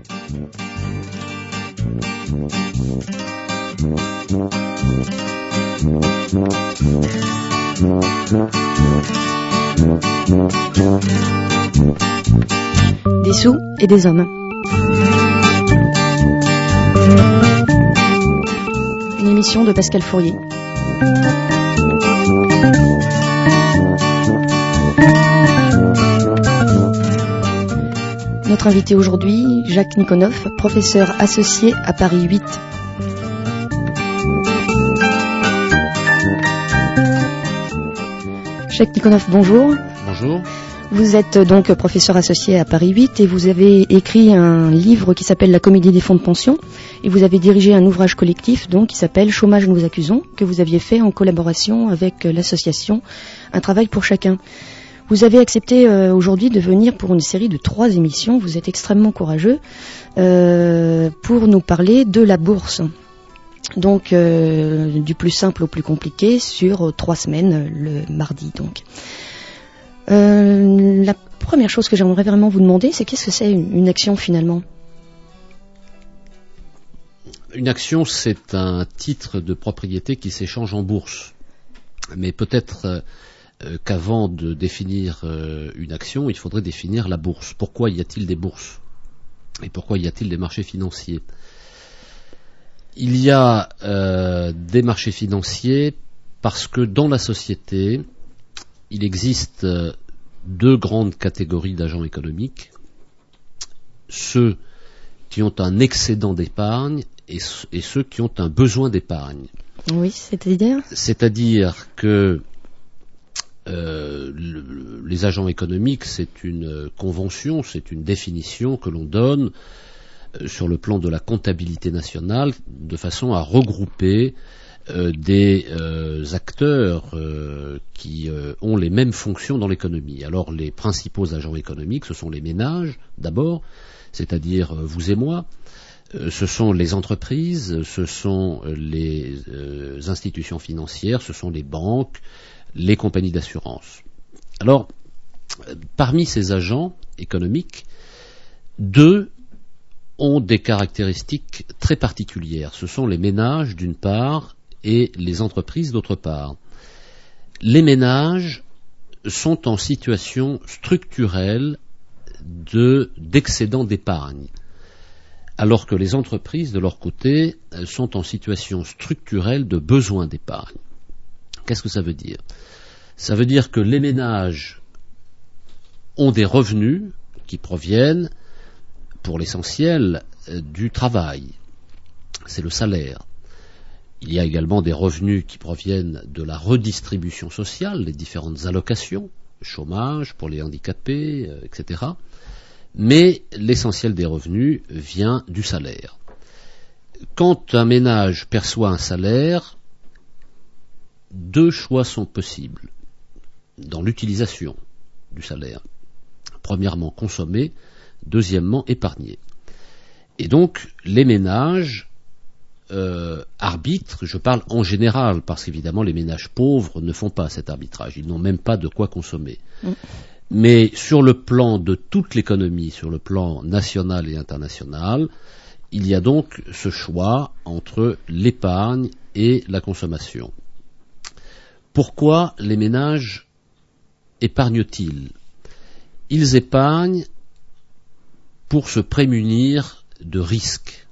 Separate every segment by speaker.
Speaker 1: Des sous et des hommes. Une émission de Pascal Fourier. Notre invité aujourd'hui, Jacques Nikonov, professeur associé à Paris 8. Jacques Nikonov, bonjour.
Speaker 2: Bonjour.
Speaker 1: Vous êtes donc professeur associé à Paris 8 et vous avez écrit un livre qui s'appelle La comédie des fonds de pension et vous avez dirigé un ouvrage collectif donc qui s'appelle Chômage nous accusons que vous aviez fait en collaboration avec l'association Un travail pour chacun. Vous avez accepté aujourd'hui de venir pour une série de 3 émissions, vous êtes extrêmement courageux, pour nous parler de la bourse. Donc du plus simple au plus compliqué sur 3 semaines, le mardi donc. La première chose que j'aimerais vraiment vous demander, c'est qu'est-ce que c'est une action finalement ?
Speaker 2: Une action, c'est un titre de propriété qui s'échange en bourse. Mais peut-être qu'avant de définir une action, il faudrait définir la bourse. Pourquoi y a-t-il des bourses ? Et pourquoi y a-t-il des marchés financiers ? Il y a des marchés financiers parce que dans la société, il existe 2 grandes catégories d'agents économiques. Ceux qui ont un excédent d'épargne et ceux qui ont un besoin d'épargne.
Speaker 1: Oui, c'est-à-dire ?
Speaker 2: C'est-à-dire que les agents économiques, c'est une convention, c'est une définition que l'on donne sur le plan de la comptabilité nationale de façon à regrouper des acteurs qui ont les mêmes fonctions dans l'économie. Alors les principaux agents économiques, ce sont les ménages d'abord, c'est-à-dire vous et moi, ce sont les entreprises, ce sont les institutions financières, ce sont les banques, les compagnies d'assurance. Alors, parmi ces agents économiques, 2 ont des caractéristiques très particulières. Ce sont les ménages d'une part et les entreprises d'autre part. Les ménages sont en situation structurelle d'excédent d'épargne, alors que les entreprises, de leur côté, sont en situation structurelle de besoin d'épargne. Qu'est-ce que ça veut dire ? Ça veut dire que les ménages ont des revenus qui proviennent, pour l'essentiel, du travail. C'est le salaire. Il y a également des revenus qui proviennent de la redistribution sociale, les différentes allocations, chômage pour les handicapés, etc. Mais l'essentiel des revenus vient du salaire. Quand un ménage perçoit un salaire, 2 choix sont possibles dans l'utilisation du salaire. Premièrement, consommer, deuxièmement, épargner. Et donc, les ménages arbitrent, je parle en général, parce qu'évidemment les ménages pauvres ne font pas cet arbitrage, ils n'ont même pas de quoi consommer. Mais sur le plan de toute l'économie, sur le plan national et international, il y a donc ce choix entre l'épargne et la consommation. Pourquoi les ménages épargnent-ils ? Ils épargnent pour se prémunir de risques.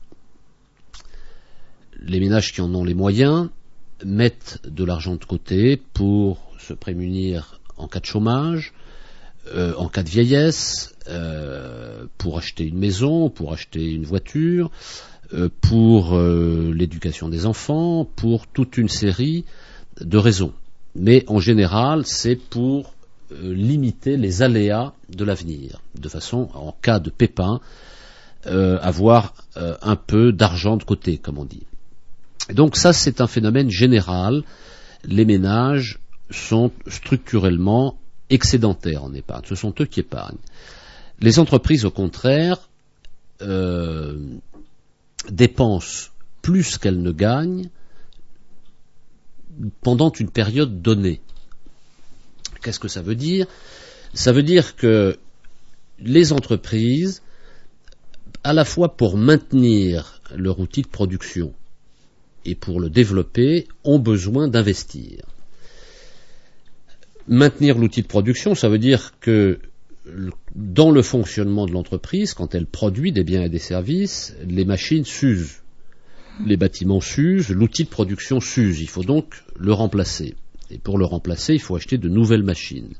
Speaker 2: Les ménages qui en ont les moyens mettent de l'argent de côté pour se prémunir en cas de chômage, en cas de vieillesse, pour acheter une maison, pour acheter une voiture, pour l'éducation des enfants, pour toute une série de raisons. Mais en général, c'est pour limiter les aléas de l'avenir, de façon, en cas de pépin, avoir un peu d'argent de côté, comme on dit. Et donc ça, c'est un phénomène général. Les ménages sont structurellement excédentaires en épargne. Ce sont eux qui épargnent. Les entreprises, au contraire, dépensent plus qu'elles ne gagnent pendant une période donnée. Qu'est-ce que ça veut dire ? Ça veut dire que les entreprises à la fois pour maintenir leur outil de production et pour le développer, ont besoin d'investir. Maintenir l'outil de production, ça veut dire que dans le fonctionnement de l'entreprise, quand elle produit des biens et des services, les machines s'usent, les bâtiments s'usent, l'outil de production s'use. Il faut donc le remplacer. Et pour le remplacer, il faut acheter de nouvelles machines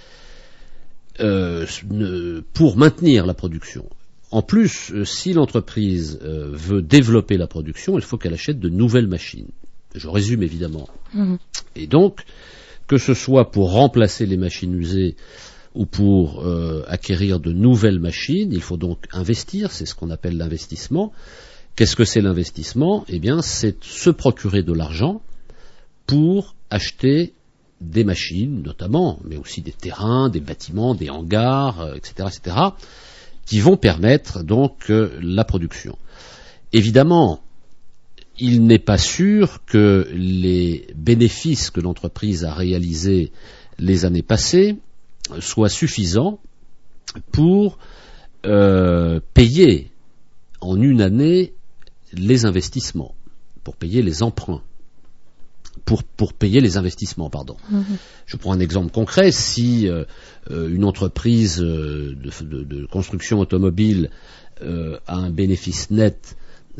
Speaker 2: pour maintenir la production. En plus, si l'entreprise veut développer la production, il faut qu'elle achète de nouvelles machines. Je résume évidemment. Et donc, que ce soit pour remplacer les machines usées ou pour acquérir de nouvelles machines, il faut donc investir, c'est ce qu'on appelle l'investissement. Qu'est-ce que c'est l'investissement? Eh bien, c'est se procurer de l'argent pour acheter des machines, notamment, mais aussi des terrains, des bâtiments, des hangars, etc., etc., qui vont permettre donc la production. Évidemment, il n'est pas sûr que les bénéfices que l'entreprise a réalisés les années passées soient suffisants pour payer en une année les investissements, pour payer les emprunts, pour payer les investissements, pardon. Je prends un exemple concret. Si une entreprise de construction automobile a un bénéfice net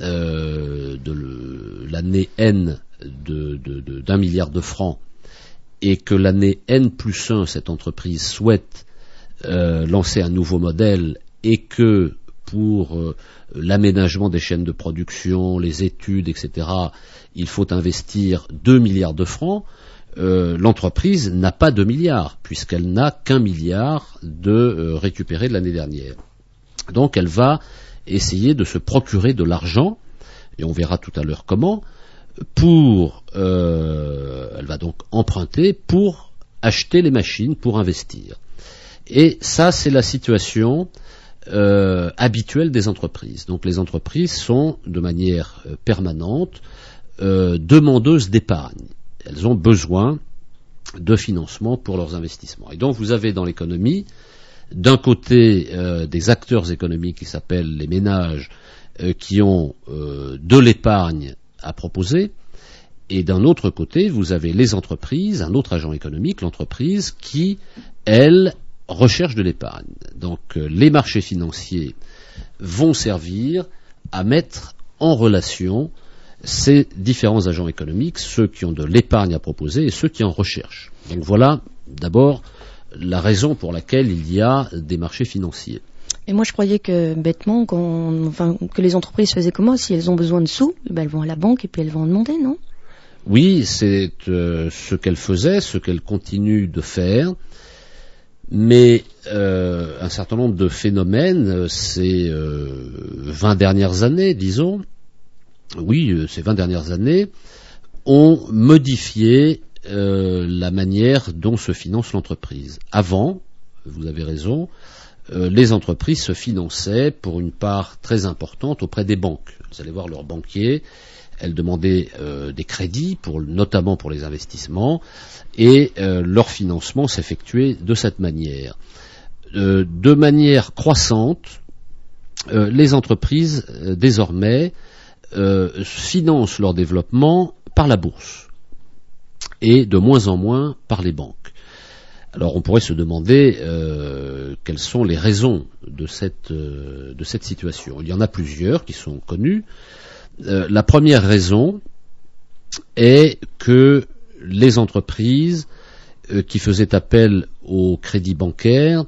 Speaker 2: de l'année N d'1 milliard de francs, et que l'année N plus 1, cette entreprise souhaite lancer un nouveau modèle, et que pour l'aménagement des chaînes de production, les études, etc., il faut investir 2 milliards de francs, l'entreprise n'a pas 2 milliards, puisqu'elle n'a qu'1 milliard de récupéré de l'année dernière. Donc elle va essayer de se procurer de l'argent, et on verra tout à l'heure comment, elle va donc emprunter pour acheter les machines, pour investir. Et ça, c'est la situation habituelle des entreprises. Donc les entreprises sont de manière permanente demandeuses d'épargne. Elles ont besoin de financement pour leurs investissements. Et donc vous avez dans l'économie, d'un côté des acteurs économiques qui s'appellent les ménages, qui ont de l'épargne à proposer, et d'un autre côté vous avez les entreprises, un autre agent économique, l'entreprise, qui, elle, recherche de l'épargne. Donc les marchés financiers vont servir à mettre en relation ces différents agents économiques, ceux qui ont de l'épargne à proposer et ceux qui en recherchent. Donc voilà d'abord la raison pour laquelle il y a des marchés financiers.
Speaker 1: Et moi je croyais que bêtement, que les entreprises faisaient comment? Si elles ont besoin de sous, elles vont à la banque et puis elles vont en demander, non?
Speaker 2: Oui, c'est ce qu'elles faisaient, ce qu'elles continuent de faire. Mais un certain nombre de phénomènes, ces 20 dernières années, disons, ces 20 dernières années, ont modifié la manière dont se finance l'entreprise. Avant, vous avez raison, les entreprises se finançaient pour une part très importante auprès des banques. Vous allez voir leurs banquiers, elles demandaient des crédits, notamment pour les investissements, et leur financement s'effectuait de cette manière. De manière croissante, les entreprises, désormais, financent leur développement par la bourse, et de moins en moins par les banques. Alors on pourrait se demander quelles sont les raisons de cette situation. Il y en a plusieurs qui sont connues. La première raison est que les entreprises qui faisaient appel au crédit bancaire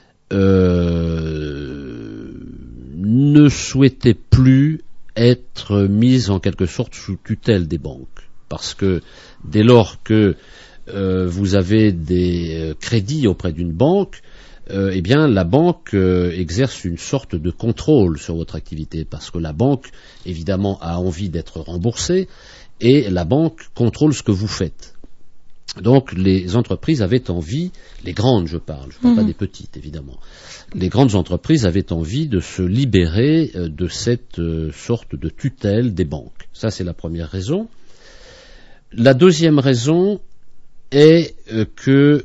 Speaker 2: ne souhaitaient plus être mises en quelque sorte sous tutelle des banques. Parce que dès lors que vous avez des crédits auprès d'une banque, eh bien la banque exerce une sorte de contrôle sur votre activité, parce que la banque évidemment a envie d'être remboursée et la banque contrôle ce que vous faites. Donc les entreprises avaient envie, les grandes je parle pas des petites évidemment, les grandes entreprises avaient envie de se libérer de cette sorte de tutelle des banques. Ça c'est la première raison. La deuxième raison est que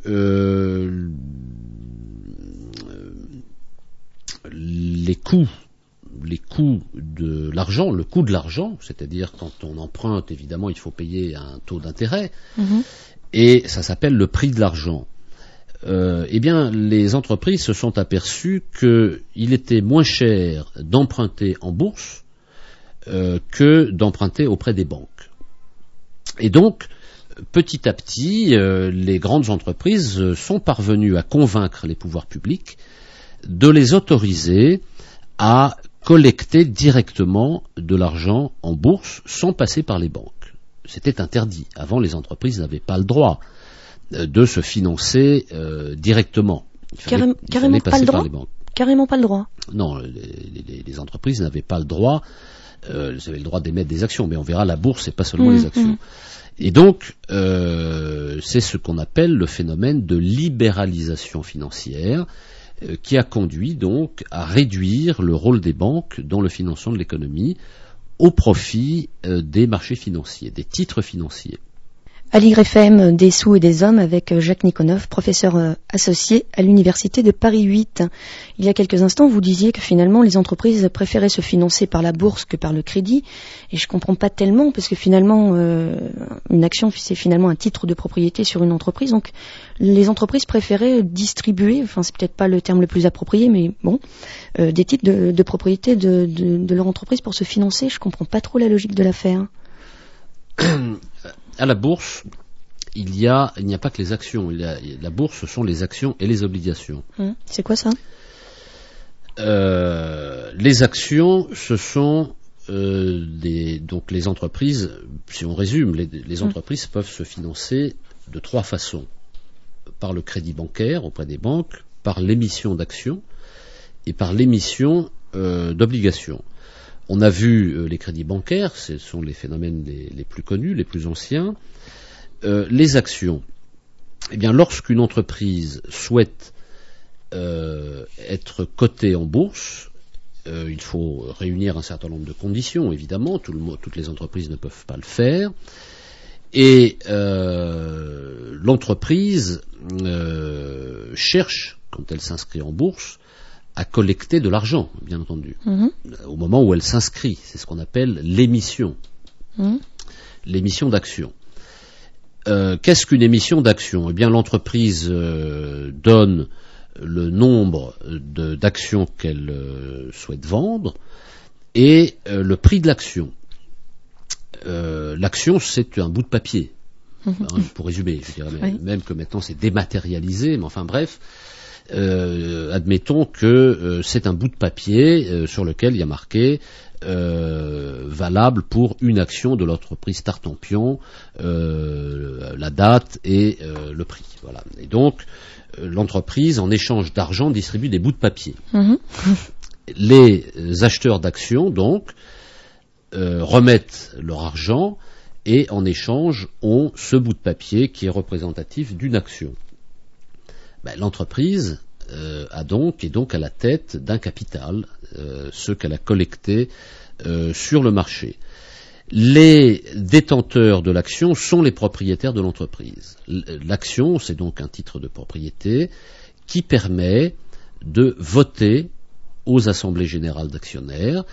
Speaker 2: les les coûts de l'argent, le coût de l'argent, c'est-à-dire quand on emprunte, évidemment, il faut payer un taux d'intérêt, et ça s'appelle le prix de l'argent. Eh bien, les entreprises se sont aperçues qu'il était moins cher d'emprunter en bourse que d'emprunter auprès des banques. Et donc, petit à petit, les grandes entreprises sont parvenues à convaincre les pouvoirs publics de les autoriser à collecter directement de l'argent en bourse sans passer par les banques. C'était interdit. Avant, les entreprises n'avaient pas le droit de se financer directement. Il fallait passer par les banques.
Speaker 1: Carrément pas le droit.
Speaker 2: Non, les entreprises n'avaient pas le droit. Elles avaient le droit d'émettre des actions, mais on verra, la bourse, c'est pas seulement les actions. Et donc, c'est ce qu'on appelle le phénomène de libéralisation financière, qui a conduit donc à réduire le rôle des banques dans le financement de l'économie au profit des marchés financiers, des titres financiers.
Speaker 1: À l'YFM des sous et des hommes avec Jacques Nikonov, professeur associé à l'Université de Paris 8. Il y a quelques instants, vous disiez que finalement les entreprises préféraient se financer par la bourse que par le crédit. Et je comprends pas tellement, parce que finalement, une action, c'est finalement un titre de propriété sur une entreprise. Donc les entreprises préféraient distribuer, enfin c'est peut-être pas le terme le plus approprié, mais bon, des titres de propriété de leur entreprise pour se financer. Je comprends pas trop la logique de l'affaire.
Speaker 2: À la bourse, il n'y a pas que les actions. La bourse, ce sont les actions et les obligations.
Speaker 1: C'est quoi ça ?
Speaker 2: Les actions, ce sont donc les entreprises. Si on résume, les entreprises peuvent se financer de trois façons: par le crédit bancaire auprès des banques, par l'émission d'actions et par l'émission d'obligations. On a vu les crédits bancaires, ce sont les phénomènes les plus connus, les plus anciens. Les actions, eh bien, lorsqu'une entreprise souhaite être cotée en bourse, il faut réunir un certain nombre de conditions, évidemment, toutes les entreprises ne peuvent pas le faire, et l'entreprise cherche, quand elle s'inscrit en bourse, à collecter de l'argent, bien entendu, au moment où elle s'inscrit. C'est ce qu'on appelle l'émission. L'émission d'actions. Qu'est-ce qu'une émission d'actions ? Eh bien, l'entreprise donne le nombre d'actions qu'elle souhaite vendre et le prix de l'action. L'action, c'est un bout de papier. Pour résumer, je dirais, même que maintenant c'est dématérialisé, mais enfin bref. Admettons que c'est un bout de papier sur lequel il y a marqué valable pour une action de l'entreprise Tartampion, la date et le prix. Voilà. Et donc l'entreprise, en échange d'argent, distribue des bouts de papier. Les acheteurs d'actions donc remettent leur argent et en échange ont ce bout de papier qui est représentatif d'une action. L'entreprise est donc à la tête d'un capital, ce qu'elle a collecté sur le marché. Les détenteurs de l'action sont les propriétaires de l'entreprise. L'action, c'est donc un titre de propriété qui permet de voter aux assemblées générales d'actionnaires,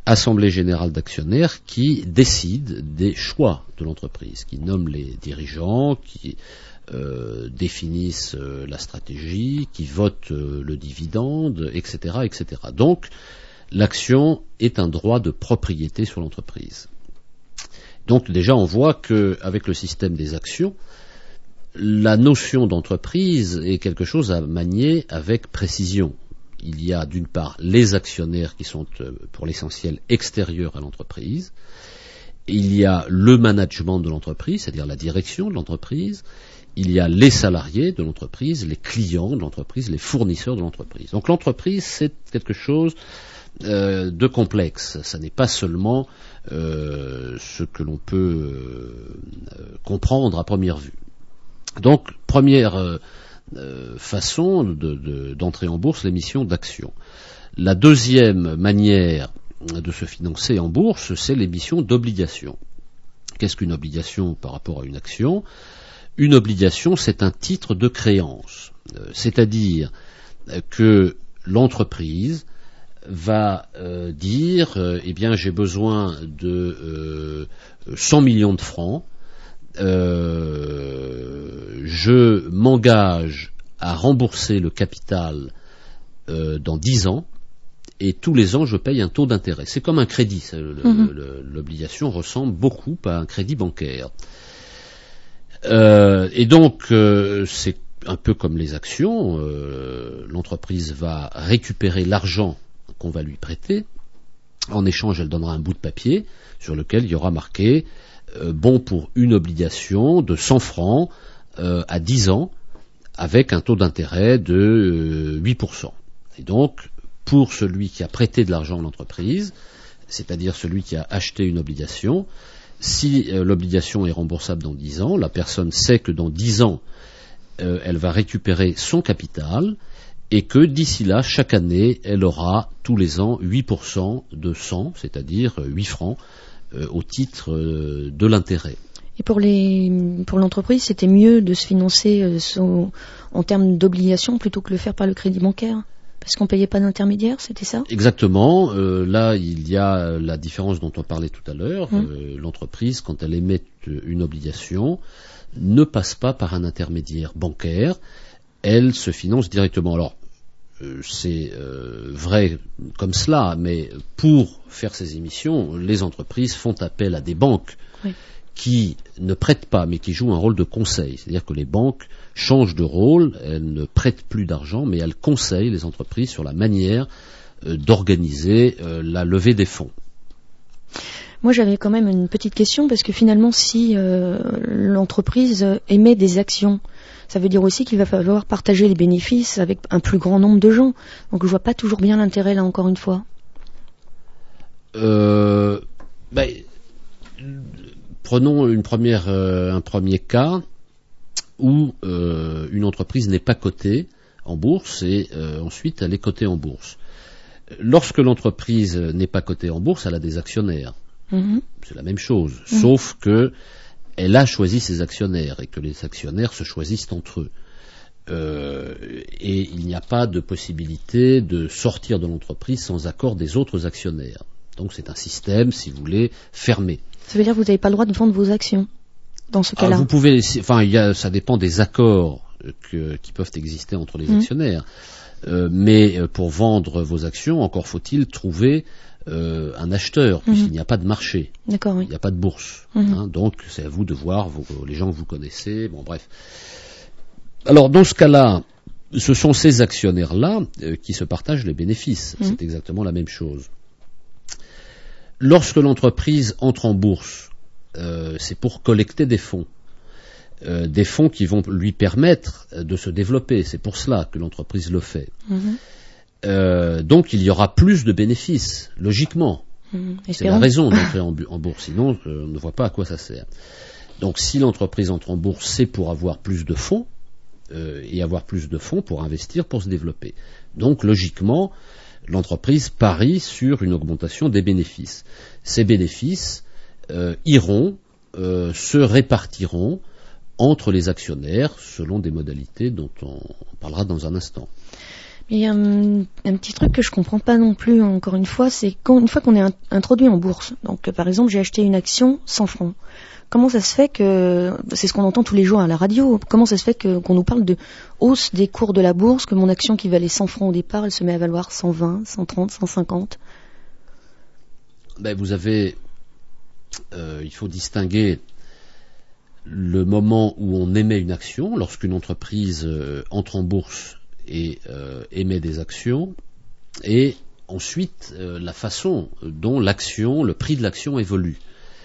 Speaker 2: qui décident des choix de l'entreprise, qui nomment les dirigeants, qui définissent la stratégie, qui votent le dividende, etc., etc. Donc, l'action est un droit de propriété sur l'entreprise. Donc, déjà, on voit qu'avec le système des actions, la notion d'entreprise est quelque chose à manier avec précision. Il y a d'une part les actionnaires qui sont pour l'essentiel extérieurs à l'entreprise. Il y a le management de l'entreprise, c'est-à-dire la direction de l'entreprise. Il y a les salariés de l'entreprise, les clients de l'entreprise, les fournisseurs de l'entreprise. Donc l'entreprise, c'est quelque chose de complexe. Ça n'est pas seulement ce que l'on peut comprendre à première vue. Donc, première façon d'entrer en bourse, l'émission d'actions. La deuxième manière de se financer en bourse, c'est l'émission d'obligations. Qu'est-ce qu'une obligation par rapport à une action ? Une obligation, c'est un titre de créance, c'est-à-dire que l'entreprise va dire eh bien j'ai besoin de 100 millions de francs, je m'engage à rembourser le capital dans 10 ans, et tous les ans je paye un taux d'intérêt. C'est comme un crédit, l'obligation ressemble beaucoup à un crédit bancaire. Et donc c'est un peu comme les actions, l'entreprise va récupérer l'argent qu'on va lui prêter, en échange elle donnera un bout de papier sur lequel il y aura marqué bon pour une obligation de 100 francs à 10 ans avec un taux d'intérêt de 8%. Et donc pour celui qui a prêté de l'argent à l'entreprise, c'est-à-dire celui qui a acheté une obligation, si l'obligation est remboursable dans 10 ans, la personne sait que dans 10 ans, elle va récupérer son capital et que d'ici là, chaque année, elle aura tous les ans 8% de 100, c'est-à-dire 8 francs, au titre de l'intérêt.
Speaker 1: Et pour l'entreprise, c'était mieux de se financer en termes d'obligations plutôt que de le faire par le crédit bancaire ? Parce qu'on ne payait pas d'intermédiaire, c'était ça ?
Speaker 2: Exactement. Là, il y a la différence dont on parlait tout à l'heure. L'entreprise, quand elle émet une obligation, ne passe pas par un intermédiaire bancaire. Elle se finance directement. Alors, c'est vrai comme cela, mais pour faire ces émissions, les entreprises font appel à des banques qui ne prêtent pas, mais qui jouent un rôle de conseil. C'est-à-dire que les banques changent de rôle, elles ne prêtent plus d'argent, mais elles conseillent les entreprises sur la manière d'organiser la levée des fonds.
Speaker 1: Moi, j'avais quand même une petite question, parce que finalement, si l'entreprise émet des actions, ça veut dire aussi qu'il va falloir partager les bénéfices avec un plus grand nombre de gens. Donc je vois pas toujours bien l'intérêt, là, encore une fois.
Speaker 2: Prenons un premier cas où une entreprise n'est pas cotée en bourse et ensuite elle est cotée en bourse. Lorsque l'entreprise n'est pas cotée en bourse, elle a des actionnaires. C'est la même chose, sauf que elle a choisi ses actionnaires et que les actionnaires se choisissent entre eux. Et il n'y a pas de possibilité de sortir de l'entreprise sans accord des autres actionnaires. Donc c'est un système, si vous voulez, fermé.
Speaker 1: Ça veut dire que vous n'avez pas le droit de vendre vos actions dans ce cas-là ?
Speaker 2: Vous pouvez, ça dépend des accords qui peuvent exister entre les actionnaires. Mais pour vendre vos actions, encore faut-il trouver un acheteur, puisqu'il n'y a pas de marché.
Speaker 1: D'accord, oui.
Speaker 2: Il n'y a pas de bourse. Donc c'est à vous de voir les gens que vous connaissez. Bon, bref. Alors dans ce cas-là, ce sont ces actionnaires-là qui se partagent les bénéfices. C'est exactement la même chose. Lorsque l'entreprise entre en bourse, c'est pour collecter des fonds qui vont lui permettre de se développer. C'est pour cela que l'entreprise le fait. Donc il y aura plus de bénéfices, logiquement. C'est la raison d'entrer en bourse, sinon on ne voit pas à quoi ça sert. Donc si l'entreprise entre en bourse, c'est pour avoir plus de fonds, et avoir plus de fonds pour investir, pour se développer. Donc logiquement, l'entreprise parie sur une augmentation des bénéfices. Ces bénéfices se répartiront entre les actionnaires selon des modalités dont on parlera dans un instant.
Speaker 1: Il y a un petit truc que je comprends pas non plus, encore une fois, c'est une fois qu'on est introduit en bourse, donc par exemple j'ai acheté une action 100 francs, comment ça se fait que, c'est ce qu'on entend tous les jours à la radio, comment ça se fait qu'on nous parle de hausse des cours de la bourse, que mon action qui valait 100 francs au départ, elle se met à valoir 120, 130, 150 ?
Speaker 2: Vous avez, il faut distinguer le moment où on émet une action, lorsqu'une entreprise entre en bourse et émet des actions, et ensuite la façon dont le prix de l'action évolue.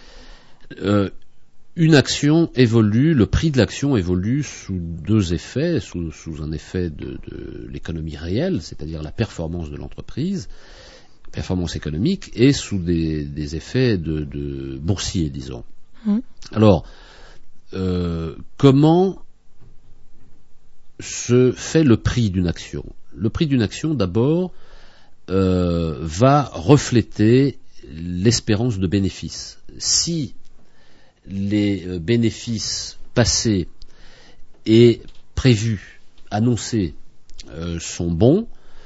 Speaker 2: Une action évolue, le prix de l'action évolue sous deux effets, sous un effet de l'économie réelle, c'est-à-dire la performance de l'entreprise, performance économique, et sous des effets de boursier, disons. Alors, comment se fait le prix d'une action ? Le prix d'une action, d'abord, va refléter l'espérance de bénéfice. Si les bénéfices passés et prévus, annoncés, sont bons,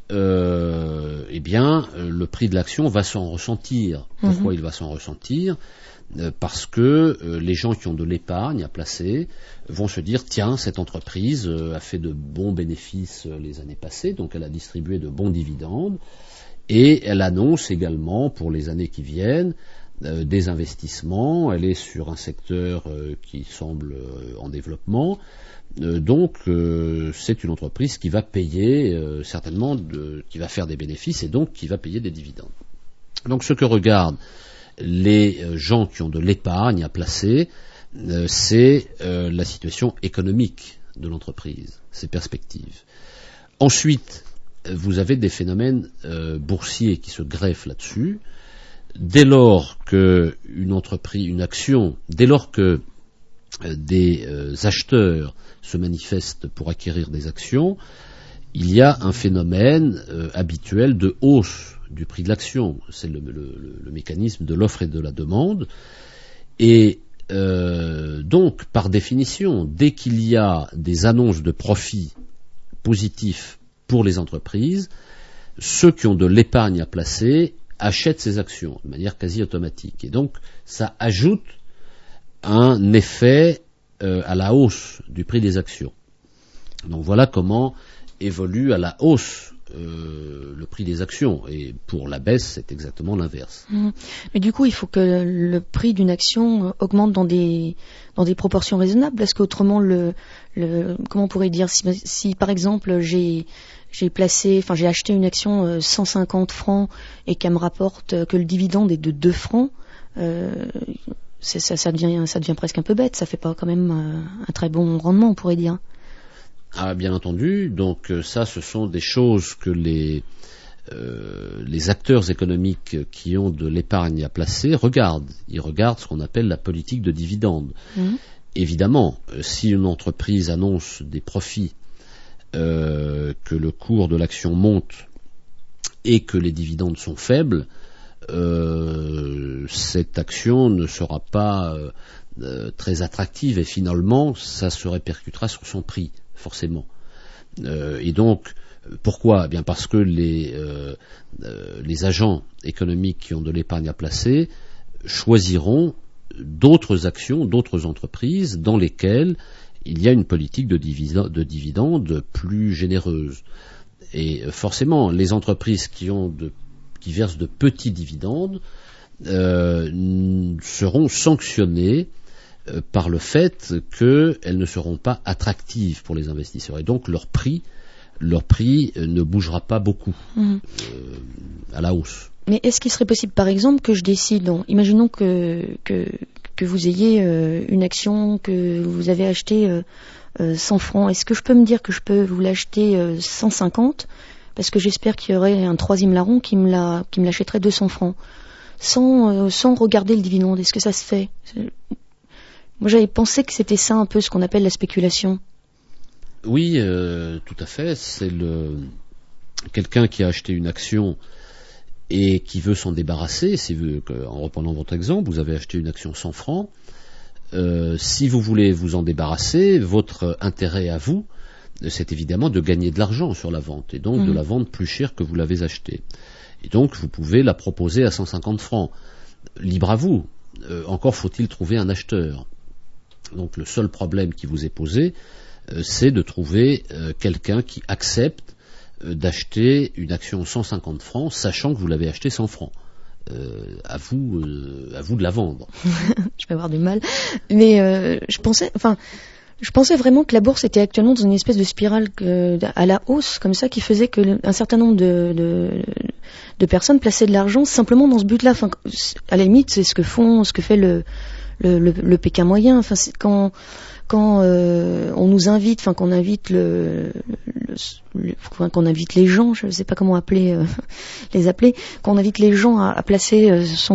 Speaker 2: eh bien, le prix de l'action va s'en ressentir. Pourquoi il va s'en ressentir ? Parce que les gens qui ont de l'épargne à placer vont se dire, tiens, cette entreprise a fait de bons bénéfices les années passées, donc elle a distribué de bons dividendes, et elle annonce également pour les années qui viennent des investissements, elle est sur un secteur qui semble en développement, donc c'est une entreprise qui va payer certainement, qui va faire des bénéfices et donc qui va payer des dividendes. Donc ce que regardent les gens qui ont de l'épargne à placer, c'est la situation économique de l'entreprise, ses perspectives. Ensuite, vous avez des phénomènes boursiers qui se greffent là-dessus. Dès lors que dès lors que des acheteurs se manifestent pour acquérir des actions, il y a un phénomène habituel de hausse du prix de l'action. C'est le mécanisme de l'offre et de la demande. Et donc, par définition, dès qu'il y a des annonces de profits positifs pour les entreprises, ceux qui ont de l'épargne à placer achètent ces actions de manière quasi automatique. Et donc, ça ajoute un effet à la hausse du prix des actions. Donc voilà comment évolue à la hausse le prix des actions, et pour la baisse c'est exactement l'inverse.
Speaker 1: Mais du coup il faut que le prix d'une action augmente dans des proportions raisonnables, parce qu'autrement comment on pourrait dire, si par exemple j'ai acheté une action 150 francs et qu'elle me rapporte que le dividende est de 2 francs, ça devient presque un peu bête, ça fait pas quand même un très bon rendement, on pourrait dire.
Speaker 2: Ah, bien entendu, donc ça ce sont des choses que les acteurs économiques qui ont de l'épargne à placer regardent. Ils regardent ce qu'on appelle la politique de dividende. Évidemment, si une entreprise annonce des profits, que le cours de l'action monte et que les dividendes sont faibles, cette action ne sera pas très attractive et finalement ça se répercutera sur son prix, forcément. Et donc, pourquoi ? Bien parce que les agents économiques qui ont de l'épargne à placer choisiront d'autres actions, d'autres entreprises dans lesquelles il y a une politique de dividendes plus généreuse. Et forcément, les entreprises qui versent de petits dividendes seront sanctionnées par le fait qu'elles ne seront pas attractives pour les investisseurs. Et donc leur prix ne bougera pas beaucoup à la hausse.
Speaker 1: Mais est-ce qu'il serait possible, par exemple, que je décide, imaginons que vous ayez une action que vous avez achetée 100 francs, est-ce que je peux me dire que je peux vous l'acheter 150 parce que j'espère qu'il y aurait un troisième larron qui me l'achèterait 200 francs sans regarder le dividende? Est-ce que ça se fait? Moi, j'avais pensé que c'était ça un peu ce qu'on appelle la spéculation.
Speaker 2: Oui, tout à fait. C'est quelqu'un qui a acheté une action et qui veut s'en débarrasser. En reprenant votre exemple, vous avez acheté une action 100 francs. Si vous voulez vous en débarrasser, votre intérêt à vous, c'est évidemment de gagner de l'argent sur la vente et donc de la vendre plus cher que vous l'avez achetée. Et donc, vous pouvez la proposer à 150 francs. Libre à vous. Encore faut-il trouver un acheteur. Donc le seul problème qui vous est posé, c'est de trouver quelqu'un qui accepte d'acheter une action 150 francs, sachant que vous l'avez achetée 100 francs. À vous de la vendre.
Speaker 1: Je vais avoir du mal. Mais je pensais vraiment que la bourse était actuellement dans une espèce de spirale à la hausse, comme ça, qui faisait que un certain nombre de personnes plaçaient de l'argent simplement dans ce but-là. Enfin, à la limite, c'est ce que fait le Pékin moyen. Enfin, c'est quand on nous invite, qu'on invite qu'on invite les gens, je ne sais pas comment les appeler, qu'on invite les gens à placer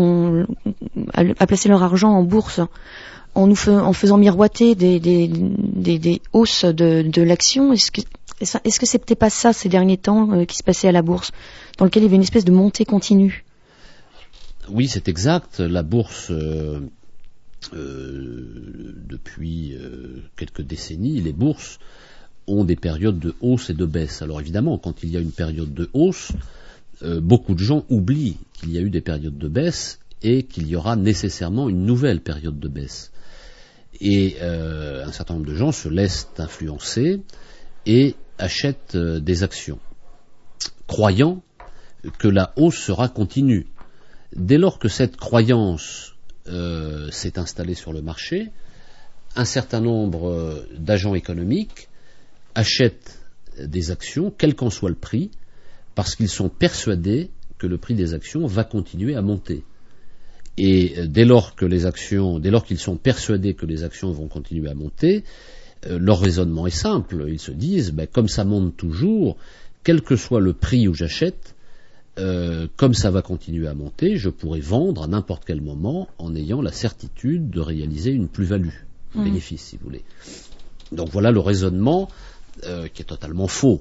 Speaker 1: leur argent en bourse, en faisant miroiter des hausses de l'action. Est-ce que c'était pas ça ces derniers temps qui se passait à la bourse, dans lequel il y avait une espèce de montée continue?
Speaker 2: Oui, c'est exact. La bourse, depuis quelques décennies, les bourses ont des périodes de hausse et de baisse. Alors évidemment, quand il y a une période de hausse, beaucoup de gens oublient qu'il y a eu des périodes de baisse et qu'il y aura nécessairement une nouvelle période de baisse. Et un certain nombre de gens se laissent influencer et achètent des actions, croyant que la hausse sera continue. Dès lors que cette croyance s'est installée sur le marché, un certain nombre d'agents économiques achètent des actions, quel qu'en soit le prix, parce qu'ils sont persuadés que le prix des actions va continuer à monter. Et dès lors qu'ils sont persuadés que les actions vont continuer à monter, leur raisonnement est simple. Ils se disent, comme ça monte toujours, quel que soit le prix où j'achète, comme ça va continuer à monter, je pourrai vendre à n'importe quel moment en ayant la certitude de réaliser une plus-value, un bénéfice si vous voulez. Donc voilà le raisonnement qui est totalement faux,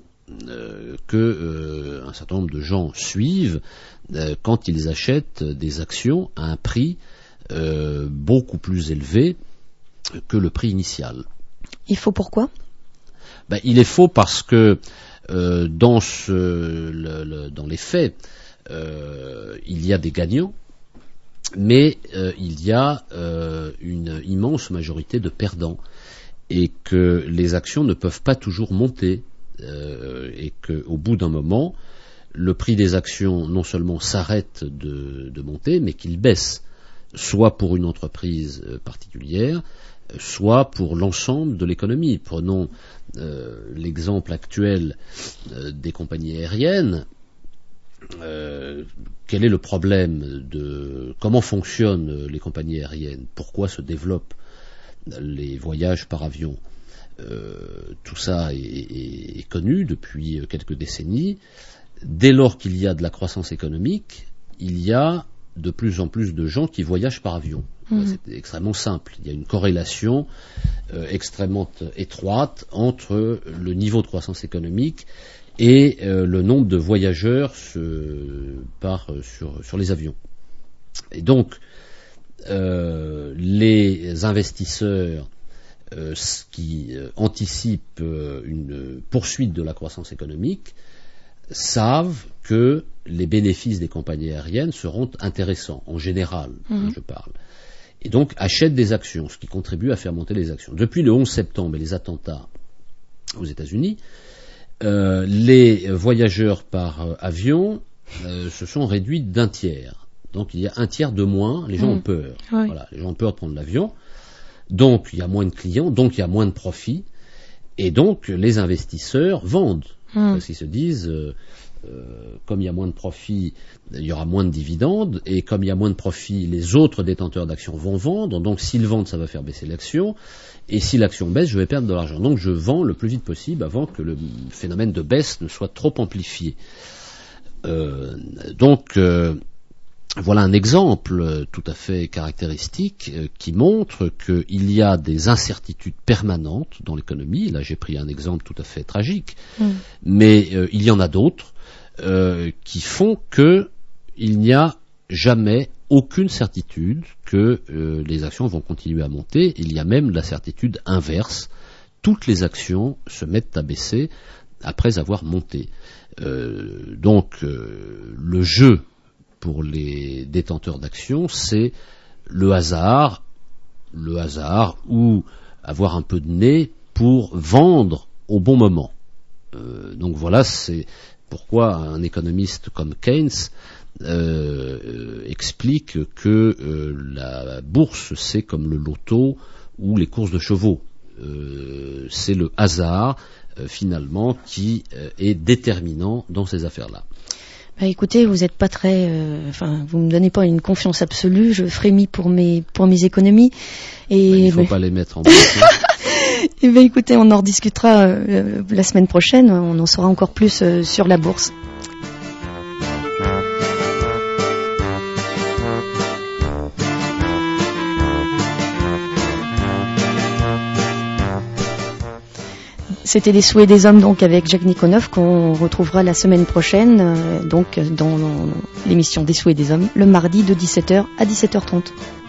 Speaker 2: que un certain nombre de gens suivent quand ils achètent des actions à un prix beaucoup plus élevé que le prix initial.
Speaker 1: Il faut pourquoi ?
Speaker 2: Il est faux parce que dans les faits, il y a des gagnants, mais il y a une immense majorité de perdants, et que les actions ne peuvent pas toujours monter, et qu'au bout d'un moment, le prix des actions non seulement s'arrête de monter, mais qu'il baisse, soit pour une entreprise particulière, soit pour l'ensemble de l'économie. Prenons l'exemple actuel des compagnies aériennes. Quel est le problème comment fonctionnent les compagnies aériennes? Pourquoi se développent les voyages par avion? Tout ça est connu depuis quelques décennies. Dès lors qu'il y a de la croissance économique, il y a de plus en plus de gens qui voyagent par avion. C'est extrêmement simple. Il y a une corrélation extrêmement étroite entre le niveau de croissance économique et le nombre de voyageurs sur les avions. Et donc, les investisseurs qui anticipent une poursuite de la croissance économique savent que les bénéfices des compagnies aériennes seront intéressants, en général, je parle. Et donc achètent des actions, ce qui contribue à faire monter les actions. Depuis le 11 septembre et les attentats aux États-Unis, les voyageurs par avion se sont réduits d'un tiers. Donc il y a un tiers de moins, les gens ont peur.
Speaker 1: Oui.
Speaker 2: Voilà, les gens ont peur de prendre l'avion. Donc il y a moins de clients, donc il y a moins de profits. Et donc les investisseurs vendent. Parce qu'ils se disent, comme il y a moins de profits, il y aura moins de dividendes, et comme il y a moins de profits, les autres détenteurs d'actions vont vendre, donc s'ils vendent, ça va faire baisser l'action, et si l'action baisse, je vais perdre de l'argent. Donc je vends le plus vite possible avant que le phénomène de baisse ne soit trop amplifié. Voilà un exemple tout à fait caractéristique qui montre qu'il y a des incertitudes permanentes dans l'économie. Là, j'ai pris un exemple tout à fait tragique, mais il y en a d'autres qui font qu'il n'y a jamais aucune certitude que les actions vont continuer à monter. Il y a même la certitude inverse. Toutes les actions se mettent à baisser après avoir monté. Donc, le jeu pour les détenteurs d'actions, c'est le hasard ou avoir un peu de nez pour vendre au bon moment. Donc voilà, c'est pourquoi un économiste comme Keynes explique que la bourse, c'est comme le loto ou les courses de chevaux. C'est le hasard, finalement, qui est déterminant dans ces affaires-là.
Speaker 1: Écoutez, vous êtes pas très, vous me donnez pas une confiance absolue. Je frémis pour mes économies. Et
Speaker 2: il faut pas les mettre en bourse.
Speaker 1: Et écoutez, on en rediscutera la semaine prochaine. On en saura encore plus sur la bourse. C'était les souhaits des hommes, donc, avec Jacques Nikonov, qu'on retrouvera la semaine prochaine, donc, dans l'émission des souhaits des hommes, le mardi de 17h à 17h30.